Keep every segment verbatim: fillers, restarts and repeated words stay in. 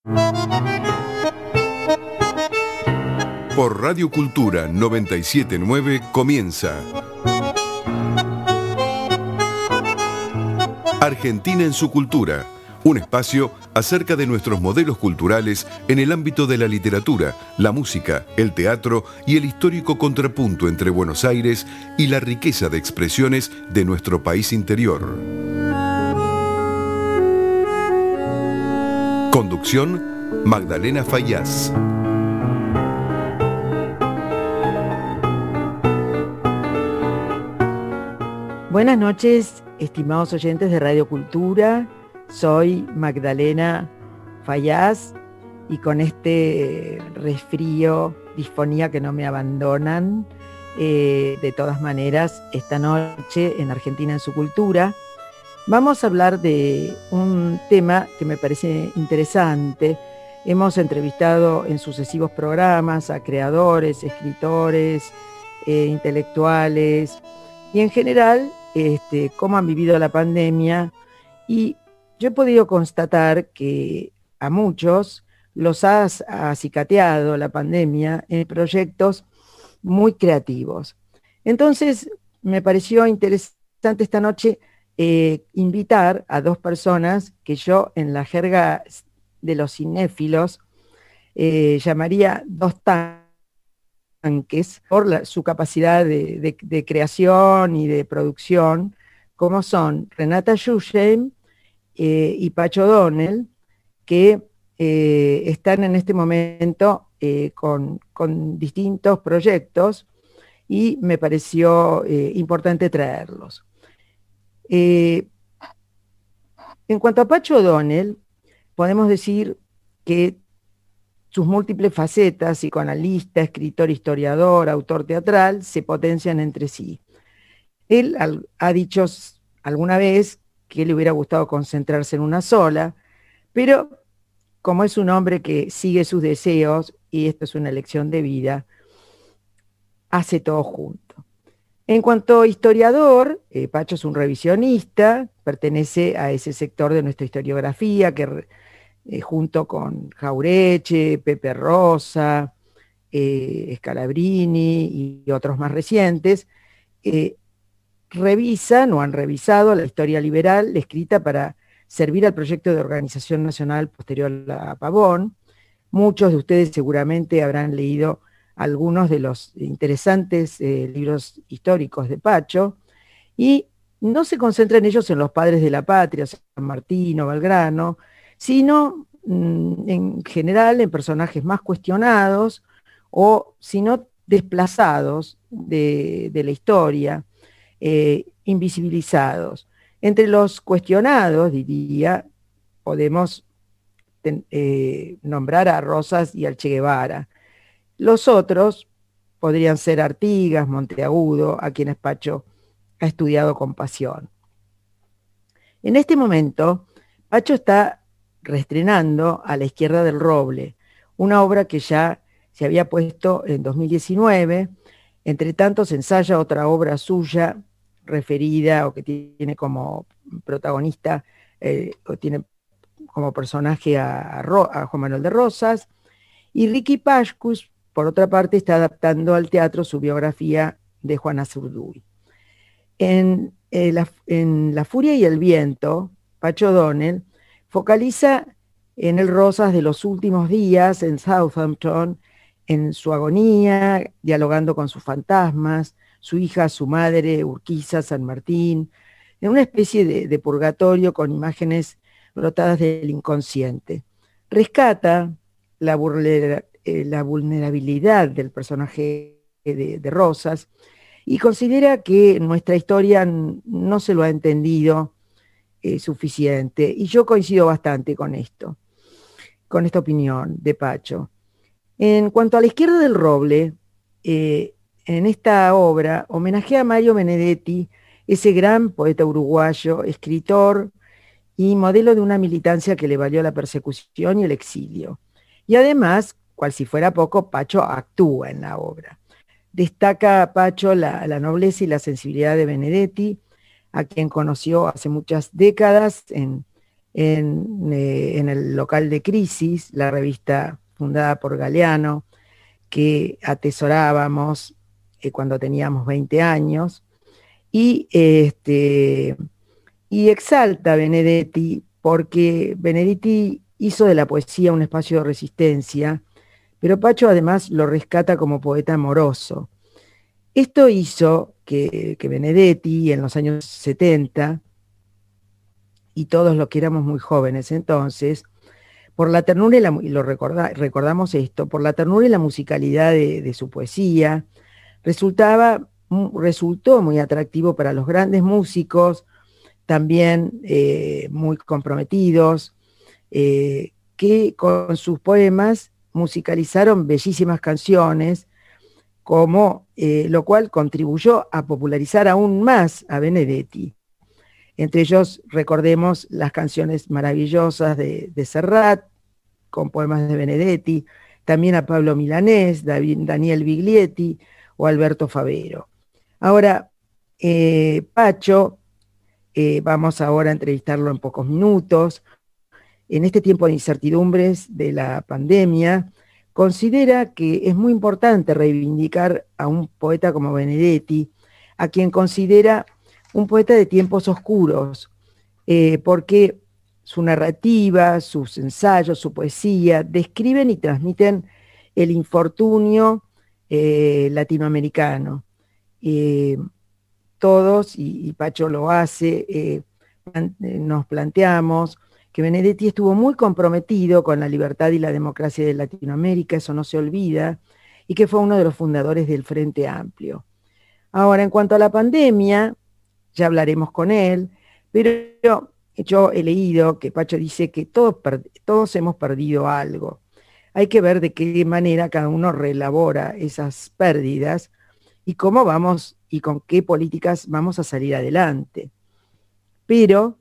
Por Radio Cultura noventa y siete punto nueve comienza Argentina en su cultura, un espacio acerca de nuestros modelos culturales en el ámbito de la literatura, la música, el teatro y el histórico contrapunto entre Buenos Aires y la riqueza de expresiones de nuestro país interior. Conducción, Magdalena Fayaz. Buenas noches, estimados oyentes de Radio Cultura. Soy Magdalena Fayaz y con este resfrío, disfonía que no me abandonan, eh, de todas maneras, esta noche en Argentina en su cultura, vamos a hablar de un tema que me parece interesante. Hemos entrevistado en sucesivos programas a creadores, escritores, eh, intelectuales y en general este, cómo han vivido la pandemia, y yo he podido constatar que a muchos los ha acicateado la pandemia en proyectos muy creativos. Entonces me pareció interesante esta noche eh, invitar a dos personas que yo en la jerga de los cinéfilos eh, llamaría dos tanques por la, su capacidad de, de, de creación y de producción, como son Renata Schusheim eh, y Pacho O'Donnell, que eh, están en este momento eh, con, con distintos proyectos y me pareció eh, importante traerlos. Eh, en cuanto a Pacho O'Donnell, podemos decir que sus múltiples facetas, psicoanalista, escritor, historiador, autor teatral, se potencian entre sí. Él ha dicho alguna vez que le hubiera gustado concentrarse en una sola, pero como es un hombre que sigue sus deseos, y esto es una elección de vida, hace todo junto. En cuanto a historiador, eh, Pacho es un revisionista, pertenece a ese sector de nuestra historiografía que Eh, junto con Jaureche, Pepe Rosa, eh, Scalabrini y otros más recientes, eh, revisan o han revisado la historia liberal escrita para servir al proyecto de organización nacional posterior a Pavón. Muchos de ustedes seguramente habrán leído algunos de los interesantes eh, libros históricos de Pacho, y no se concentran ellos en los padres de la patria, San Martín o Belgrano, sino mm, en general en personajes más cuestionados o, si no, desplazados de, de la historia, eh, invisibilizados. Entre los cuestionados, diría, podemos ten, eh, nombrar a Rosas y al Che Guevara. Los otros podrían ser Artigas, Monteagudo, a quienes Pacho ha estudiado con pasión. En este momento, Pacho está reestrenando A la izquierda del roble, una obra que ya se había puesto en dos mil diecinueve. Entre tanto se ensaya otra obra suya referida o que tiene como protagonista eh, o tiene como personaje a, a, Ro, a Juan Manuel de Rosas, y Riqui Pascus, por otra parte, está adaptando al teatro su biografía de Juana Zurduy. En, eh, la, en La furia y el viento, Pacho O'Donnell focaliza en el Rosas de los últimos días en Southampton, en su agonía, dialogando con sus fantasmas, su hija, su madre, Urquiza, San Martín, en una especie de, de purgatorio con imágenes brotadas del inconsciente. Rescata la, vulner, eh, la vulnerabilidad del personaje de, de Rosas y considera que nuestra historia no se lo ha entendido Eh, suficiente, y yo coincido bastante con esto, con esta opinión de Pacho. En cuanto a La izquierda del roble, eh, en esta obra homenajea a Mario Benedetti, ese gran poeta uruguayo, escritor y modelo de una militancia que le valió la persecución y el exilio. Y además, cual si fuera poco, Pacho actúa en la obra. Destaca a Pacho la, la nobleza y la sensibilidad de Benedetti, a quien conoció hace muchas décadas en, en, eh, en el local de Crisis, la revista fundada por Galeano, que atesorábamos eh, cuando teníamos veinte años, y, este, y exalta a Benedetti porque Benedetti hizo de la poesía un espacio de resistencia, pero Pacho además lo rescata como poeta amoroso. Esto hizo que, que Benedetti en los años setenta, y todos los que éramos muy jóvenes entonces, por la ternura y, la, y lo recorda, recordamos esto, por la ternura y la musicalidad de, de su poesía, resultaba, resultó muy atractivo para los grandes músicos, también eh, muy comprometidos, eh, que con sus poemas musicalizaron bellísimas canciones, como, eh, lo cual contribuyó a popularizar aún más a Benedetti. Entre ellos recordemos las canciones maravillosas de, de Serrat, con poemas de Benedetti, también a Pablo Milanés, David, Daniel Biglietti o Alberto Favero. Ahora, eh, Pacho, eh, vamos ahora a entrevistarlo en pocos minutos. En este tiempo de incertidumbres de la pandemia, considera que es muy importante reivindicar a un poeta como Benedetti, a quien considera un poeta de tiempos oscuros, eh, porque su narrativa, sus ensayos, su poesía, describen y transmiten el infortunio eh, latinoamericano. Eh, todos, y, y Pacho lo hace, eh, nos planteamos que Benedetti estuvo muy comprometido con la libertad y la democracia de Latinoamérica, eso no se olvida, y que fue uno de los fundadores del Frente Amplio. Ahora, en cuanto a la pandemia, ya hablaremos con él, pero yo he leído que Pacho dice que todos, todos hemos perdido algo. Hay que ver de qué manera cada uno reelabora esas pérdidas y cómo vamos y con qué políticas vamos a salir adelante. Pero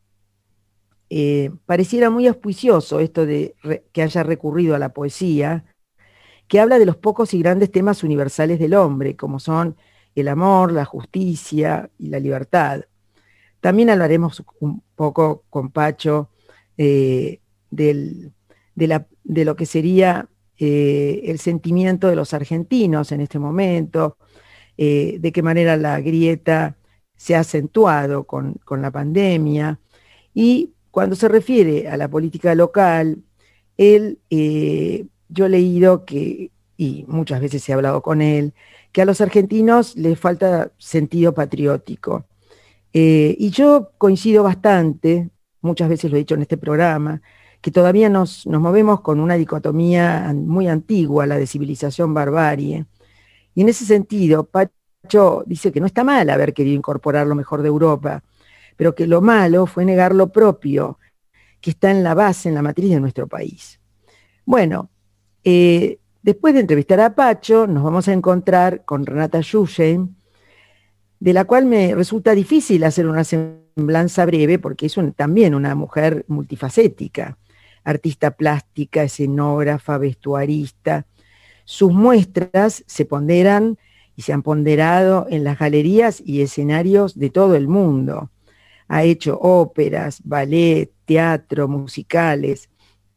eh, pareciera muy auspicioso esto de re, que haya recurrido a la poesía, que habla de los pocos y grandes temas universales del hombre, como son el amor, la justicia y la libertad. También hablaremos un poco con Pacho eh, del, de, la, de lo que sería eh, el sentimiento de los argentinos en este momento, eh, de qué manera la grieta se ha acentuado con, con la pandemia. Y cuando se refiere a la política local, él, eh, yo he leído que, y muchas veces he hablado con él, que a los argentinos les falta sentido patriótico. Eh, y yo coincido bastante, muchas veces lo he dicho en este programa, que todavía nos, nos movemos con una dicotomía muy antigua, la de civilización-barbarie. Y en ese sentido, Pacho dice que no está mal haber querido incorporar lo mejor de Europa, pero que lo malo fue negar lo propio, que está en la base, en la matriz de nuestro país. Bueno, eh, después de entrevistar a Pacho, nos vamos a encontrar con Renata Schusheim, de la cual me resulta difícil hacer una semblanza breve, porque es un, también una mujer multifacética, artista plástica, escenógrafa, vestuarista. Sus muestras se ponderan y se han ponderado en las galerías y escenarios de todo el mundo. Ha hecho óperas, ballet, teatro, musicales,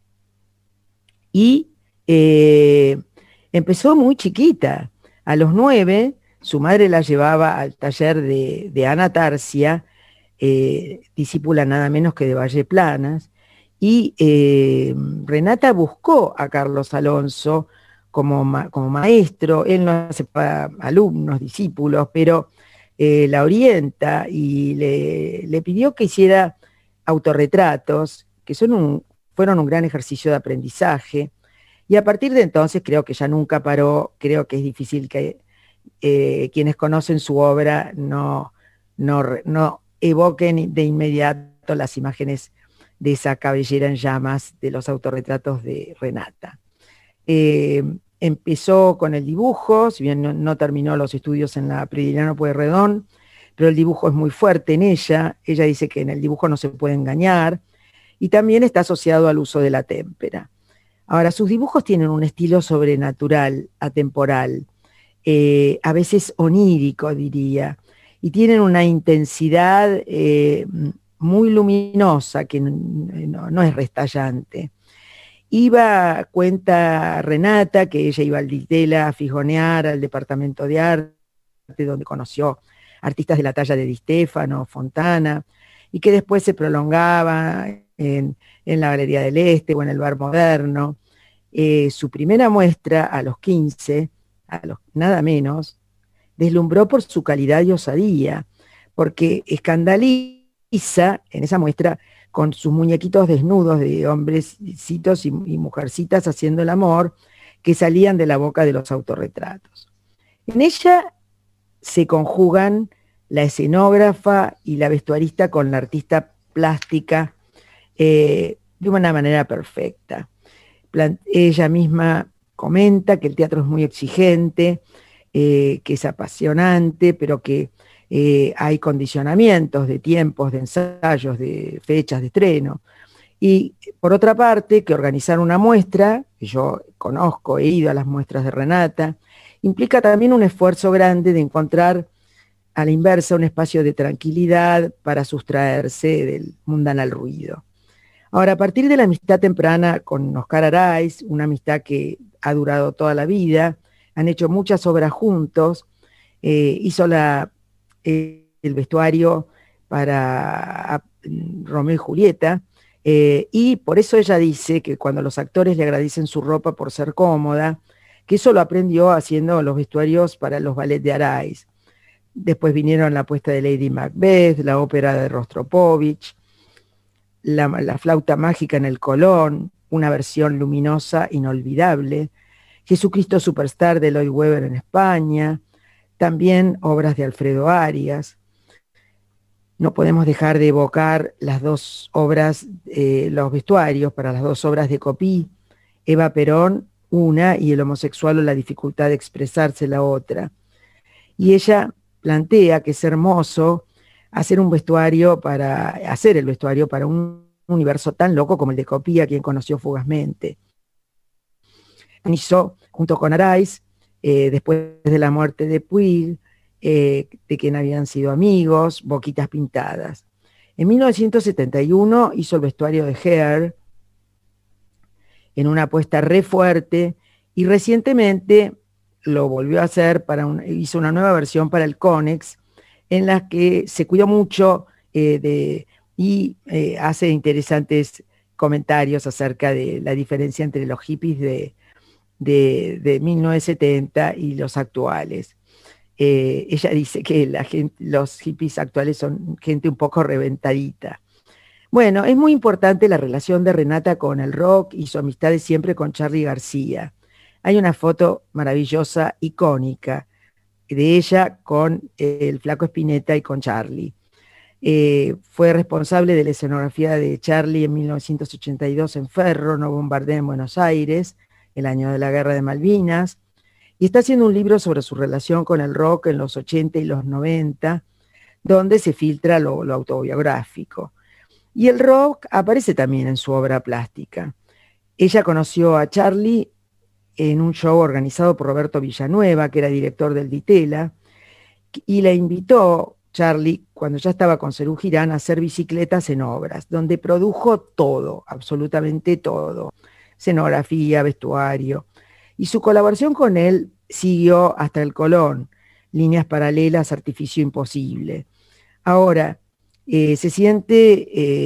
y eh, empezó muy chiquita. A los nueve, su madre la llevaba al taller de, de Ana Tarcia, eh, discípula nada menos que de Valle Planas, y eh, Renata buscó a Carlos Alonso como, ma como maestro. Él no hace para alumnos, discípulos, pero eh, la orienta y le, le pidió que hiciera autorretratos, que son un, fueron un gran ejercicio de aprendizaje, y a partir de entonces creo que ya nunca paró. Creo que es difícil que eh, quienes conocen su obra no, no, no evoquen de inmediato las imágenes de esa cabellera en llamas de los autorretratos de Renata. Eh, empezó con el dibujo, si bien no, no terminó los estudios en la Prilidiano Pueyrredón, pero el dibujo es muy fuerte en ella. Ella dice que en el dibujo no se puede engañar, y también está asociado al uso de la témpera. Ahora, sus dibujos tienen un estilo sobrenatural, atemporal, eh, a veces onírico, diría, y tienen una intensidad eh, muy luminosa, que no, no es restallante. Iba, cuenta Renata, que ella iba al Ditela a fijonear al departamento de arte, donde conoció artistas de la talla de Di Stefano, Fontana, y que después se prolongaba en, en la Galería del Este o en el Bar Moderno. Eh, su primera muestra, a los quince, a los nada menos, deslumbró por su calidad y osadía, porque escandaliza en esa muestra con sus muñequitos desnudos de hombrecitos y, y mujercitas haciendo el amor, que salían de la boca de los autorretratos. En ella se conjugan la escenógrafa y la vestuarista con la artista plástica eh, de una manera perfecta. Plant- ella misma comenta que el teatro es muy exigente, eh, que es apasionante, pero que eh, hay condicionamientos de tiempos, de ensayos, de fechas de estreno. Y por otra parte, que organizar una muestra, que yo conozco, he ido a las muestras de Renata, implica también un esfuerzo grande de encontrar a la inversa un espacio de tranquilidad para sustraerse del mundanal ruido. Ahora, a partir de la amistad temprana con Oscar Araiz, una amistad que ha durado toda la vida, han hecho muchas obras juntos, eh, hizo la, eh, el vestuario para a, Romeo y Julieta, eh, y por eso ella dice que cuando los actores le agradecen su ropa por ser cómoda, que eso lo aprendió haciendo los vestuarios para los ballets de Araiz. Después vinieron la puesta de Lady Macbeth, la ópera de Rostropovich, la, la flauta mágica en el Colón, una versión luminosa inolvidable, Jesucristo Superstar de Lloyd Webber en España, también obras de Alfredo Arias. No podemos dejar de evocar las dos obras, eh, los vestuarios para las dos obras de Copí, Eva Perón, una, y el homosexual o la dificultad de expresarse, la otra. Y ella plantea que es hermoso hacer un vestuario para, hacer el vestuario para un universo tan loco como el de Copí, a quien conoció fugazmente. Organizó junto con Araiz, eh, después de la muerte de Puig, eh, de quien habían sido amigos, Boquitas Pintadas. En mil novecientos setenta y uno hizo el vestuario de Hair, en una apuesta re fuerte, y recientemente lo volvió a hacer, para un, hizo una nueva versión para el Conex, en la que se cuidó mucho eh, de, y eh, hace interesantes comentarios acerca de la diferencia entre los hippies de, de, de mil novecientos setenta y los actuales. Eh, ella dice que la gente, los hippies actuales son gente un poco reventadita. Bueno, es muy importante la relación de Renata con el rock y su amistad de siempre con Charly García. Hay una foto maravillosa, icónica, de ella con el Flaco Spinetta y con Charly. Eh, fue responsable de la escenografía de Charly en mil novecientos ochenta y dos en Ferro, No Bombardea en Buenos Aires, el año de la Guerra de Malvinas, y está haciendo un libro sobre su relación con el rock en los ochenta y los noventa, donde se filtra lo, lo autobiográfico. Y el rock aparece también en su obra plástica. Ella conoció a Charly en un show organizado por Roberto Villanueva, que era director del Ditela, y la invitó Charly, cuando ya estaba con Serú Girán, a hacer bicicletas en obras, donde produjo todo, absolutamente todo, escenografía, vestuario, y su colaboración con él siguió hasta el Colón, Líneas Paralelas, Artificio Imposible. Ahora, eh, se siente,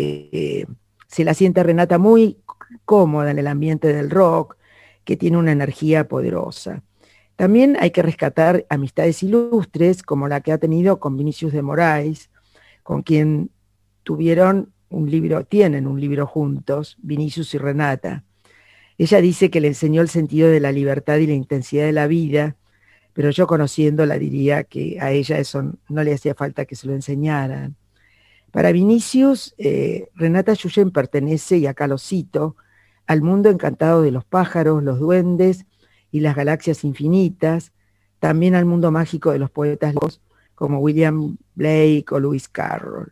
eh, se la siente Renata muy cómoda en el ambiente del rock, que tiene una energía poderosa. También hay que rescatar amistades ilustres, como la que ha tenido con Vinicius de Moraes, con quien tuvieron un libro, tienen un libro juntos, Vinicius y Renata. Ella dice que le enseñó el sentido de la libertad y la intensidad de la vida, pero yo conociéndola diría que a ella eso no le hacía falta que se lo enseñaran. Para Vinicius, eh, Renata Yuyen pertenece, y acá lo cito, al mundo encantado de los pájaros, los duendes y las galaxias infinitas, también al mundo mágico de los poetas como William Blake o Lewis Carroll.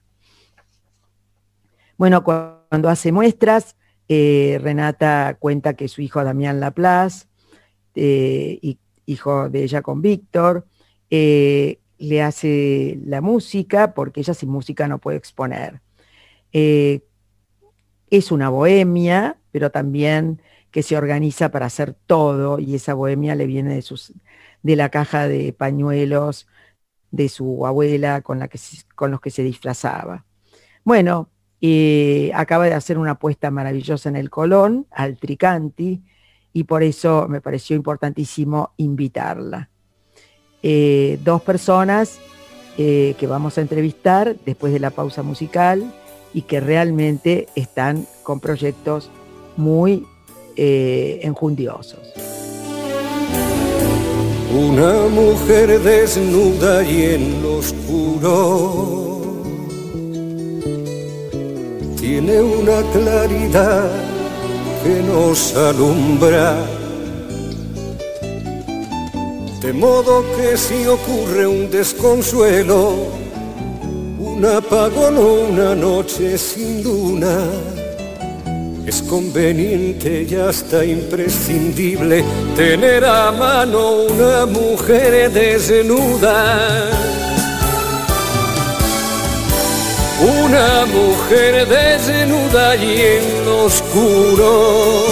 Bueno, cuando hace muestras, eh, Renata cuenta que su hijo Damián Laplace, eh, y, hijo de ella con Víctor, eh, le hace la música, porque ella sin música no puede exponer. Eh, es una bohemia, pero también que se organiza para hacer todo, y esa bohemia le viene de, sus, de la caja de pañuelos de su abuela con, la que se, con los que se disfrazaba. Bueno, eh, acaba de hacer una apuesta maravillosa en el Colón, al Tricanti, y por eso me pareció importantísimo invitarla. Eh, dos personas eh, que vamos a entrevistar después de la pausa musical y que realmente están con proyectos muy eh, enjundiosos. Una mujer desnuda y en lo oscuro tiene una claridad que nos alumbra, de modo que si ocurre un desconsuelo, un apagón o una noche sin luna, es conveniente y hasta imprescindible tener a mano una mujer desnuda. Una mujer desnuda y en lo oscuro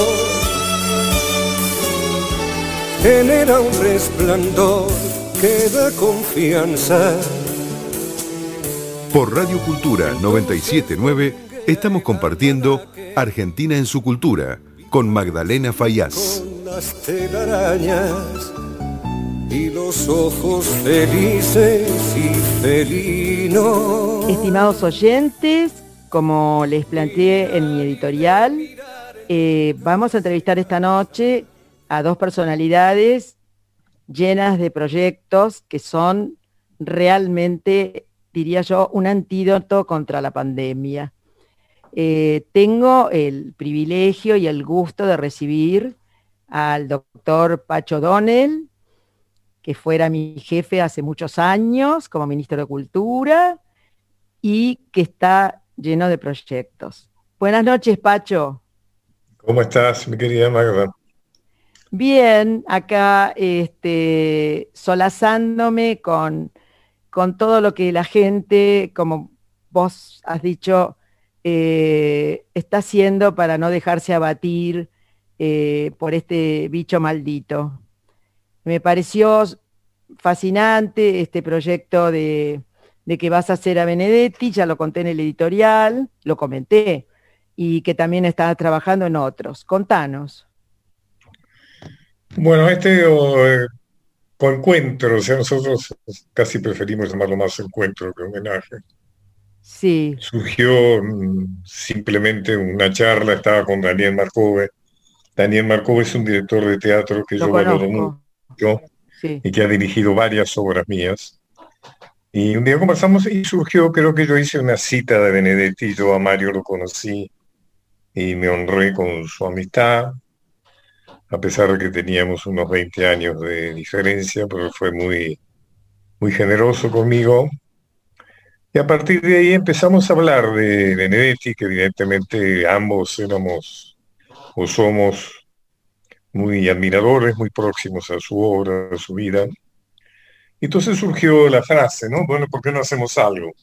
genera un resplandor que da confianza. Por Radio Cultura noventa y siete punto nueve estamos compartiendo Argentina en su cultura con Magdalena Fayaz. Con las telarañas y los ojos felices y felinos. Estimados oyentes, como les planteé en mi editorial, eh, vamos a entrevistar esta noche a dos personalidades llenas de proyectos que son realmente, diría yo, un antídoto contra la pandemia. Eh, tengo el privilegio y el gusto de recibir al doctor Pacho O'Donnell, que fuera mi jefe hace muchos años como ministro de Cultura y que está lleno de proyectos. Buenas noches, Pacho. ¿Cómo estás, mi querida Magda? Bien, acá este, solazándome con, con todo lo que la gente, como vos has dicho, eh, está haciendo para no dejarse abatir eh, por este bicho maldito. Me pareció fascinante este proyecto de, de que vas a hacer a Benedetti, ya lo conté en el editorial, lo comenté, y que también estás trabajando en otros. Contanos. Bueno, este eh, coencuentro, o sea, nosotros casi preferimos llamarlo más encuentro que homenaje. Sí. Surgió mm, simplemente una charla, estaba con Daniel Marcove. Daniel Marcove es un director de teatro que Lo yo conozco. valoro mucho Sí. y que ha dirigido varias obras mías. Y un día conversamos y surgió, creo que yo hice una cita de Benedetti, yo a Mario lo conocí y me honré con su amistad, a pesar de que teníamos unos veinte años de diferencia, pero fue muy, muy generoso conmigo. Y a partir de ahí empezamos a hablar de Benedetti, que evidentemente ambos éramos o somos muy admiradores, muy próximos a su obra, a su vida. Y entonces surgió la frase, ¿no? Bueno, ¿por qué no hacemos algo?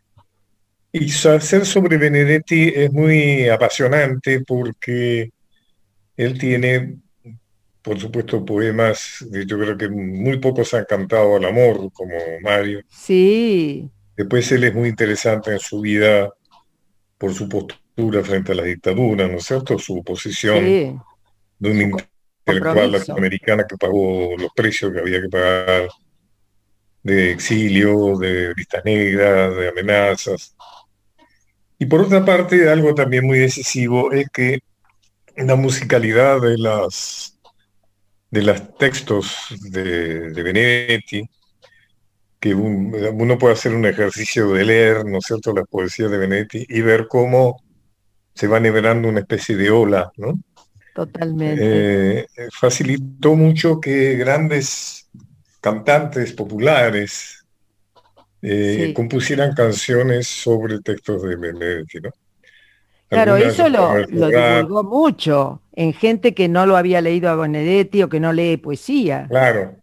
Y hacer sobre Benedetti es muy apasionante porque él tiene, por supuesto, poemas, yo creo que muy pocos han cantado al amor, como Mario. Sí. Después él es muy interesante en su vida por su postura frente a la dictadura, ¿no es cierto? Su posición Sí. de un Su intelectual compromiso. latinoamericana que pagó los precios que había que pagar de exilio, de listas negras, de amenazas. Y por otra parte, algo también muy decisivo es que la musicalidad de las de los textos de, de Benedetti, que un, uno puede hacer un ejercicio de leer, ¿no es cierto?, las poesías de Benedetti y ver cómo se va nivelando una especie de ola, ¿no? Totalmente. Eh, facilitó mucho que grandes cantantes populares eh, Sí. compusieran canciones sobre textos de Benedetti, ¿no? Claro, Algunas, eso lo, Joan lo Serrat, divulgó mucho en gente que no lo había leído a Benedetti o que no lee poesía. claro,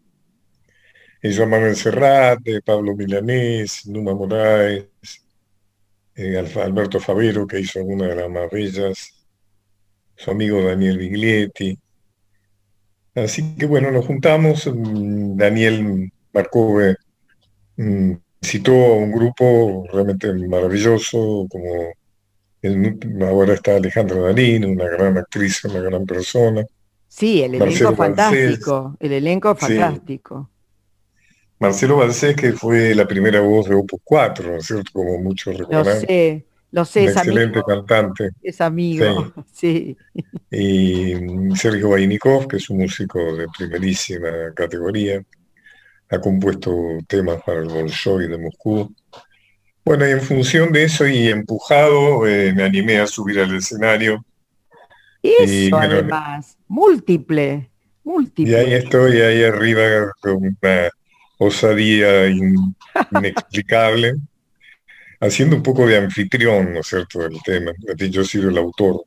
y Joan Manuel Serrat, eh, Pablo Milanés, Numa Moraes, eh, Alberto Favero, que hizo una de las más bellas, su amigo Daniel Biglietti. Así que bueno, nos juntamos, mm, Daniel Marcove mm, citó a un grupo realmente maravilloso, como el- ahora está Alejandra Darín, una gran actriz, una gran persona, Sí, el elenco Marcelo Balcés, fantástico, el elenco sí, fantástico. Marcelo Balcés, que fue la primera voz de Opus cuatro, ¿no es cierto? Como muchos Lo recordarán, sé, lo sé, un es excelente amigo, cantante, es amigo, sí. sí. Y mm, Sergio Vainikov, que es un músico de primerísima categoría, ha compuesto temas para el Bolshoi de Moscú. Bueno, y en función de eso y empujado, eh, me animé a subir al escenario. Y Eso bueno, además, múltiple, y ahí múltiple. estoy, ahí arriba, con una osadía in- inexplicable, haciendo un poco de anfitrión, ¿no es cierto?, del tema. Yo he sido el autor.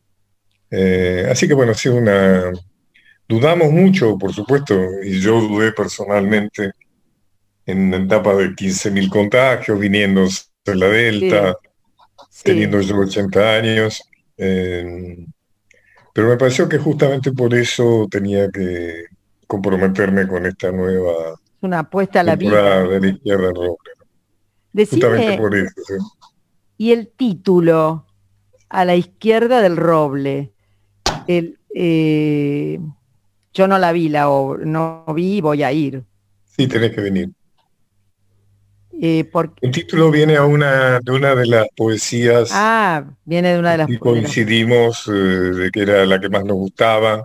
Eh, así que bueno, ha sido una... Dudamos mucho, por supuesto, y yo dudé personalmente en la etapa de quince mil contagios, viniendo de la Delta, Sí, teniendo sí, yo ochenta años. eh, pero me pareció que justamente por eso tenía que comprometerme con esta nueva es una apuesta a la vida. temporada de la izquierda roja. Justamente Decime, por eso. ¿Sí? y el título, A la izquierda del roble, el, eh, yo no la vi, la obra, no vi y voy a ir. Sí, tenés que venir. Eh, porque, El título viene a una, de una de las poesías ah, viene de una de las, y de las- coincidimos eh, de que era la que más nos gustaba.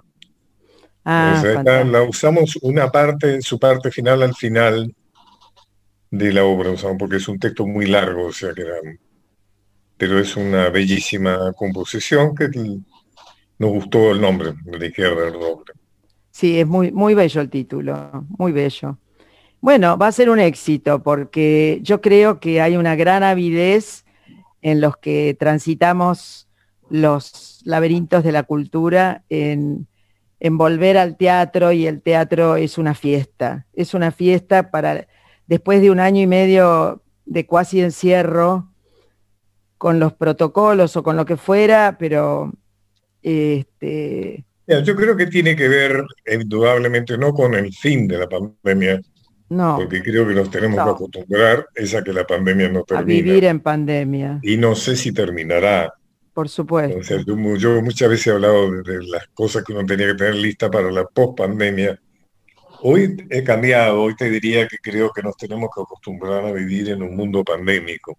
O ah, sea, esta la fantástico. usamos una parte, su parte final al final de la obra, usamos porque es un texto muy largo, o sea que era, pero es una bellísima composición que nos gustó el nombre, de la izquierda del roble. Sí, es muy, muy bello el título, muy bello. Bueno, va a ser un éxito porque yo creo que hay una gran avidez en los que transitamos los laberintos de la cultura en, en volver al teatro, y el teatro es una fiesta, es una fiesta para después de un año y medio de cuasi encierro con los protocolos o con lo que fuera, pero este, Mira, yo creo que tiene que ver, indudablemente, no con el fin de la pandemia, no, porque creo que nos tenemos que no, acostumbrar es a que la pandemia no a termina. vivir en pandemia, Y no sé si terminará. por O sea, supuesto. yo, mu- yo muchas veces he hablado de, de las cosas que uno tenía que tener lista para la post-pandemia. Hoy he cambiado, hoy te diría que creo que nos tenemos que acostumbrar a vivir en un mundo pandémico.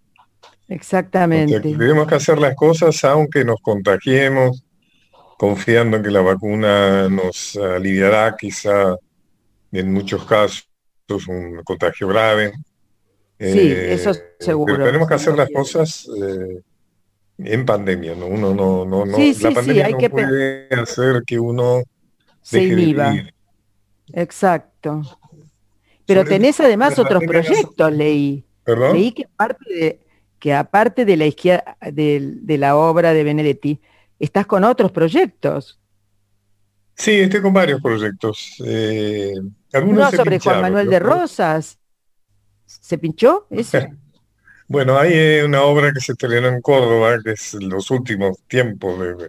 O sea, que Exactamente. tenemos que hacer las cosas aunque nos contagiemos, confiando en que la vacuna nos aliviará quizá en muchos casos un contagio grave. Sí, Eh, eso pero seguro, tenemos que hacer seguro las que... cosas eh, en pandemia, ¿no? Uno no, no, no, Sí, la sí, sí, pandemia hay no que... pe- puede hacer que uno se deje de inhiba, vivir. exacto. Pero Sobre tenés todo porque además la otros pandemia nos... proyectos, leí. ¿Perdón? Leí que aparte de, que aparte de la izquierda, de, de la obra de Benedetti, estás con otros proyectos. Sí, estoy con varios proyectos. Eh, algunos Uno se sobre Juan pincharon, y Manuel de otros... Rosas, ¿se pinchó ese? Bueno, hay eh, una obra que se estrenó en Córdoba, que es los últimos tiempos de,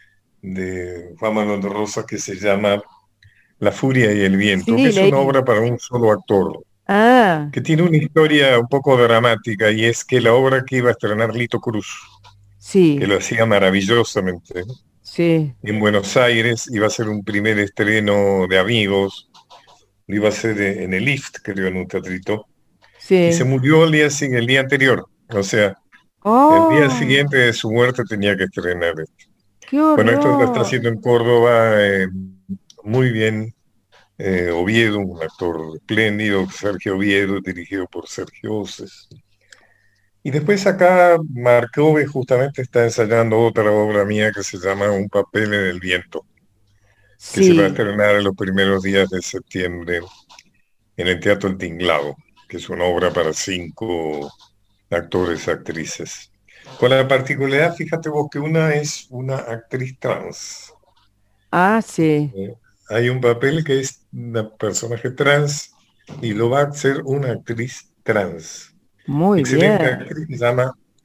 de Juan Manuel de Rosas, que se llama La Furia y el Viento, que Sí, es una leí. obra para un solo actor, Ah, que tiene una historia un poco dramática, y es que la obra que iba a estrenar Lito Cruz, que sí, lo hacía maravillosamente sí, en Buenos Aires, iba a ser un primer estreno de amigos, lo iba a hacer en el Lift, creo, en un teatrito, y se sí. murió el día, sin- el día anterior, o sea, el día Oh, siguiente de su muerte tenía que estrenar. qué Bueno, esto lo está horror. haciendo en Córdoba eh, muy bien eh, Oviedo, un actor espléndido, Sergio Oviedo, dirigido por Sergio Oces. Y después acá Marcove justamente está ensayando otra obra mía que se llama Un papel en el viento, que se va a Sí. estrenar en los primeros días de septiembre en el Teatro El Tinglado, que es una obra para cinco actores, actrices. Con la particularidad, fíjate vos, que una es una actriz trans. Ah, sí. ¿Eh? Hay un papel que es un personaje trans y lo va a hacer una actriz trans. Muy Excelente bien. actriz, se llama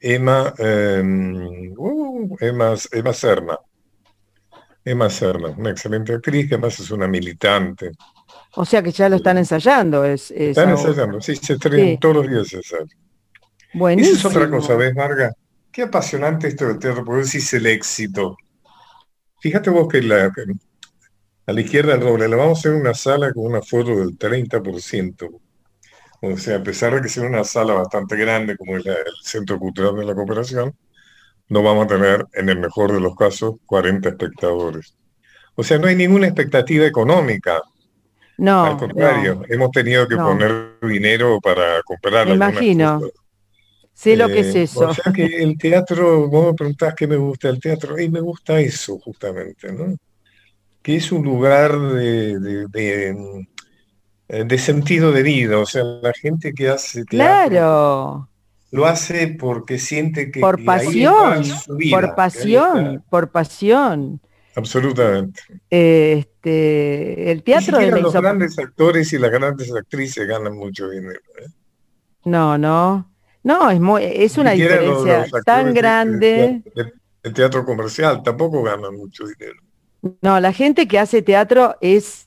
Emma, eh, uh, Emma, Emma Serna. Emma Serna, una excelente actriz que además es una militante. O sea que ya lo están ensayando es, Están esa obra. ensayando, sí, se estrenan Sí, todos los días. Se ensayan. Esa es otra cosa, buenísimo. ¿ves, Marga? Qué apasionante esto del teatro, porque decís el éxito. Fíjate vos que la, que a la izquierda del doble, la vamos a hacer en una sala con un aforo del treinta por ciento. O sea, a pesar de que sea una sala bastante grande como es la- el Centro Cultural de la Cooperación, no vamos a tener, en el mejor de los casos, cuarenta espectadores. O sea, no hay ninguna expectativa económica. Al No, no, contrario, hemos tenido que no. poner dinero para comprar Me algunas cosas. imagino. Sé lo que es Eh, o eso. sea que el teatro, vos me preguntás qué me gusta el teatro, y me gusta eso justamente, ¿no? Que es un lugar de, de- de, mm, eh, de sentido de vida. O sea, la gente que hace teatro Claro. lo hace porque siente que, Por que ahí está pasión, su por vida, que ahí está pasión, por pasión. absolutamente. Este, el Ni teatro es siquiera la los insopo- grandes actores y las grandes actrices ganan mucho dinero. No, no. No, es muy, es Ni una siquiera los, diferencia los tan actores de, de teatro, grande. de- de teatro comercial tampoco ganan mucho dinero. No, la gente que hace teatro es,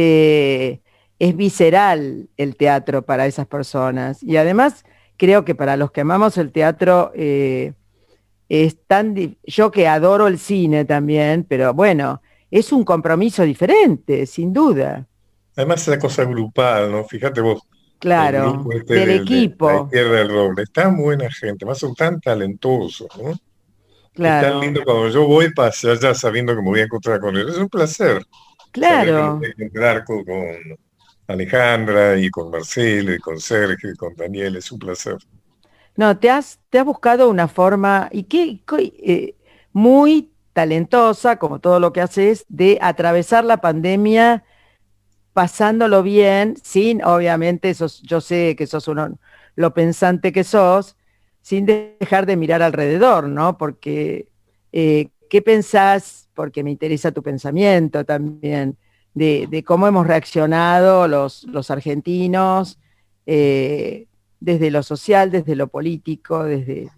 eh, es visceral el teatro para esas personas. Y además creo que para los que amamos el teatro, eh, es tan, di- yo que adoro el cine también, pero bueno, es un compromiso diferente, sin duda. Además, esa cosa grupal, ¿no? Fíjate vos, el Claro, grupo este del de, de la equipo, izquierda del roble, es tan buena gente, más son tan talentosos, ¿no? Es tan claro, lindo cuando yo voy para allá sabiendo que me voy a encontrar con ellos. Es un placer saber que me voy claro. a encontrar con, con Alejandra y con Marcelo y con Sergio y con Daniel. Es un placer. No, te has, te has buscado una forma, y que eh, muy talentosa, como todo lo que haces, de atravesar la pandemia pasándolo bien, sin, obviamente, sos, yo sé que sos uno, lo pensante que sos, sin dejar de mirar alrededor, ¿no? Porque, eh, ¿qué pensás? Porque me interesa tu pensamiento también, de, de cómo hemos reaccionado los, los argentinos, eh, desde lo social, desde lo político, desde...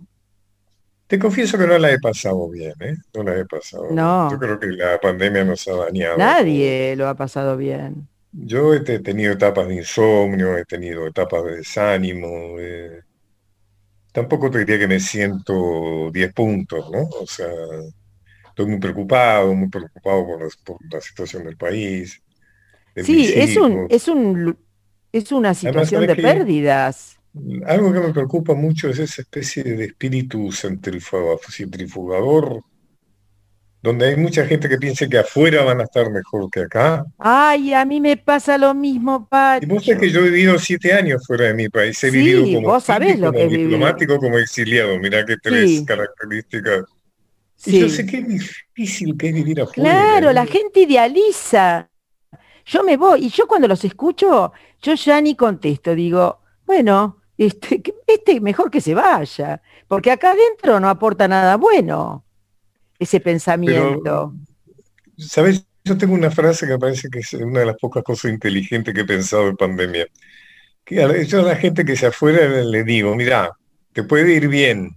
Te confieso que no la he pasado bien, ¿eh? No la he pasado bien. Yo No, creo que la pandemia nos ha dañado a todos. nadie lo ha pasado bien. Yo he te- tenido etapas de insomnio, he tenido etapas de desánimo. eh, Tampoco te diría que me siento diez puntos, ¿no? O sea, estoy muy preocupado, muy preocupado por, las- por la situación del país, de Sí, mis es un, hijos. es un, es una Además, situación ¿sabes de qué? pérdidas. Algo que me preocupa mucho es esa especie de espíritu centrifuga- centrifugador, donde hay mucha gente que piensa que afuera van a estar mejor que acá. Ay, a mí me pasa lo mismo, Y vos sabés que Pacho. yo he vivido siete años fuera de mi país. He vivido Sí, como vos sabés lo que como es vivir. diplomático, como exiliado. Mirá qué tres Sí, características. Y yo sé sí. qué difícil que es vivir afuera, Claro, la ¿eh? gente idealiza. Yo me voy y yo cuando los escucho, yo ya ni contesto, digo, bueno, este, que- este mejor que se vaya, porque acá adentro no aporta nada bueno ese Pero, pensamiento. ¿sabes? Yo tengo una frase que me parece que es una de las pocas cosas inteligentes que he pensado en pandemia. Que a la- yo a la gente que se afuera le le digo, mira, te puede ir bien.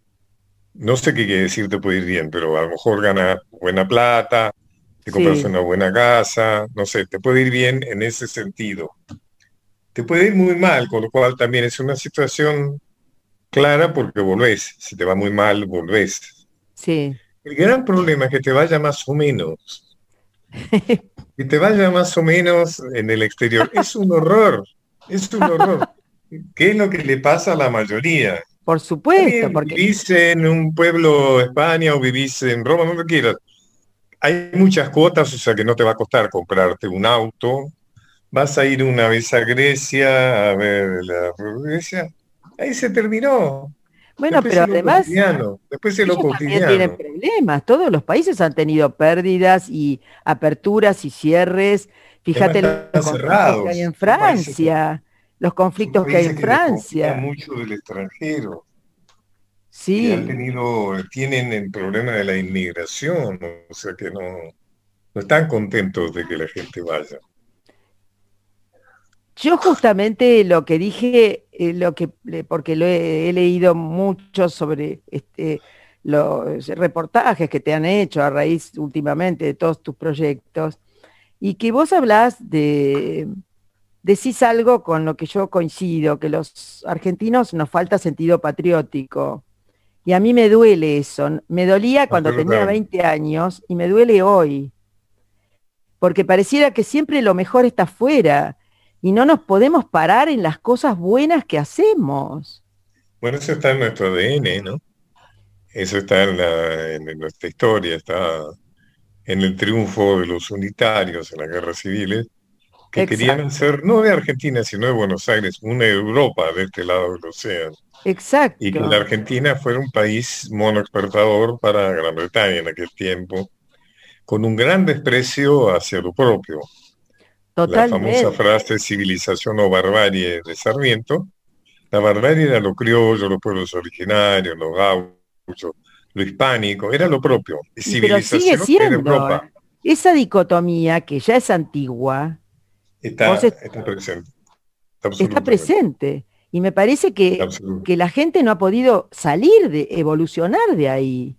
No sé qué quiere decir te puede ir bien, pero a lo mejor ganas buena plata, te compras Sí, una buena casa, no sé, te puede ir bien en ese sentido. Te puede ir muy mal, con lo cual también es una situación clara porque volvés. Si te va muy mal, volvés. sí. El gran problema es que te vaya más o menos. Que te vaya más o menos en el exterior. Es un horror, es un horror. ¿Qué es lo que le pasa a la mayoría? Por Está supuesto, bien, porque vivís en un pueblo de España o vivís en Roma, donde quieras. Hay muchas cuotas, o sea que no te va a costar comprarte un auto. Vas a ir una vez a Grecia a ver la Grecia. Ahí se terminó. bueno, Después pero es lo además cotidiano. Después es lo ellos también tienen cotidiano. problemas. Todos los países han tenido pérdidas y aperturas y cierres. Además Fíjate están los conflictos que hay cerrados. en Son países, Francia, los son conflictos que hay países en que desconfían Francia. mucho del extranjero, que han Sí, tenido, tienen el problema de la inmigración, o sea que no, no están contentos de que la gente vaya. yo justamente lo que dije eh, lo que, porque lo he, he leído mucho sobre este, los reportajes que te han hecho a raíz últimamente de todos tus proyectos, y que vos hablás de, decís algo con lo que yo coincido, que los argentinos nos falta sentido patriótico. Y a mí me duele eso. Me dolía cuando tenía veinte años y me duele hoy. Porque pareciera que siempre lo mejor está afuera y no nos podemos parar en las cosas buenas que hacemos. Bueno, eso está en nuestro A D N, ¿no? Eso está en, la, en nuestra historia, está en el triunfo de los unitarios en las guerras civiles, que Exacto. querían hacer, no de Argentina, sino de Buenos Aires, una Europa de este lado del océano. Exacto. Y que la Argentina fuera un país monoexportador para Gran Bretaña en aquel tiempo, con un gran desprecio hacia lo propio. Totalmente. La famosa frase civilización o barbarie de Sarmiento, la barbarie era lo criollo, los pueblos originarios, los gauchos, lo hispánico, era lo propio. Y civilización pero sigue siendo era Europa. Esa dicotomía, que ya es antigua, está, es, está presente. Está, está presente. Y me parece que, que la gente no ha podido salir de, evolucionar de ahí.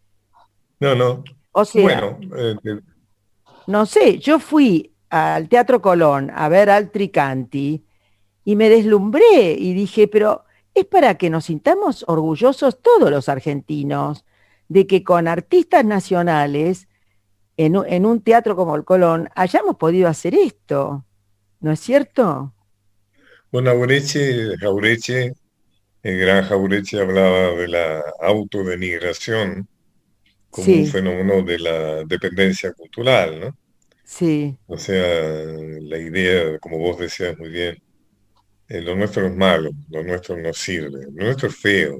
No, no. O sea, bueno, eh, no sé, yo fui al Teatro Colón a ver al Tricanti y me deslumbré y dije, pero es para que nos sintamos orgullosos todos los argentinos de que con artistas nacionales en, en un teatro como el Colón hayamos podido hacer esto, ¿no es cierto? Bueno, Jauretche, Jauretche, el gran Jauretche hablaba de la autodenigración como sí. un fenómeno de la dependencia cultural, ¿no? Sí. O sea, la idea, como vos decías muy bien, eh, lo nuestro es malo, lo nuestro no sirve, lo nuestro es feo.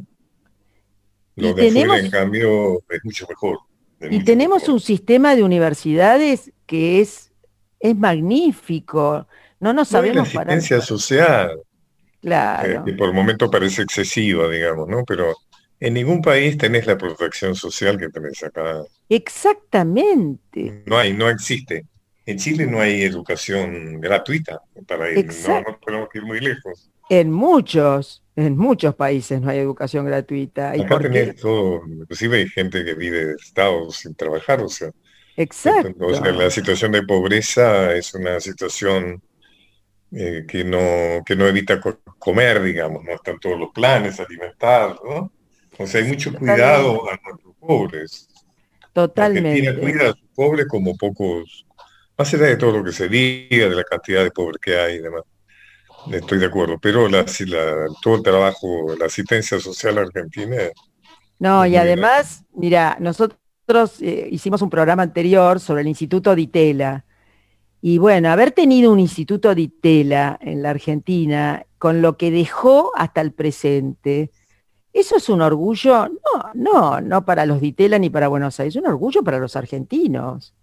Lo y de tenemos, afuera, en cambio, es mucho mejor. Es y mucho tenemos mejor. un sistema de universidades que es, es magnífico. No nos no, sabemos la asistencia parar. social, claro. eh, que por momento parece excesiva, digamos, ¿no? Pero en ningún país tenés la protección social que tenés acá. Exactamente. No hay, no existe. En Chile no hay educación gratuita para ir, no, no tenemos que ir muy lejos. En muchos, en muchos países no hay educación gratuita. ¿Y acá por tenés qué? todo, inclusive hay gente que vive de Estado sin trabajar, o sea. Exacto. O sea, la situación de pobreza es una situación eh, que, no, que no evita co comer, digamos, no están todos los planes alimentados, ¿no? O sea, hay mucho cuidado a nuestros pobres. Totalmente. La Argentina cuida a sus pobres como pocos, más allá de todo lo que se diga, de la cantidad de pobres que hay y demás. Estoy de acuerdo, pero la, la, todo el trabajo, la asistencia social argentina. No, y además, grande. Mira, nosotros eh, hicimos un programa anterior sobre el Instituto Di Tella. Y bueno, haber tenido un Instituto Di Tella en la Argentina, con lo que dejó hasta el presente, eso es un orgullo, no, no, no para los Di Tella ni para Buenos Aires, es un orgullo para los argentinos.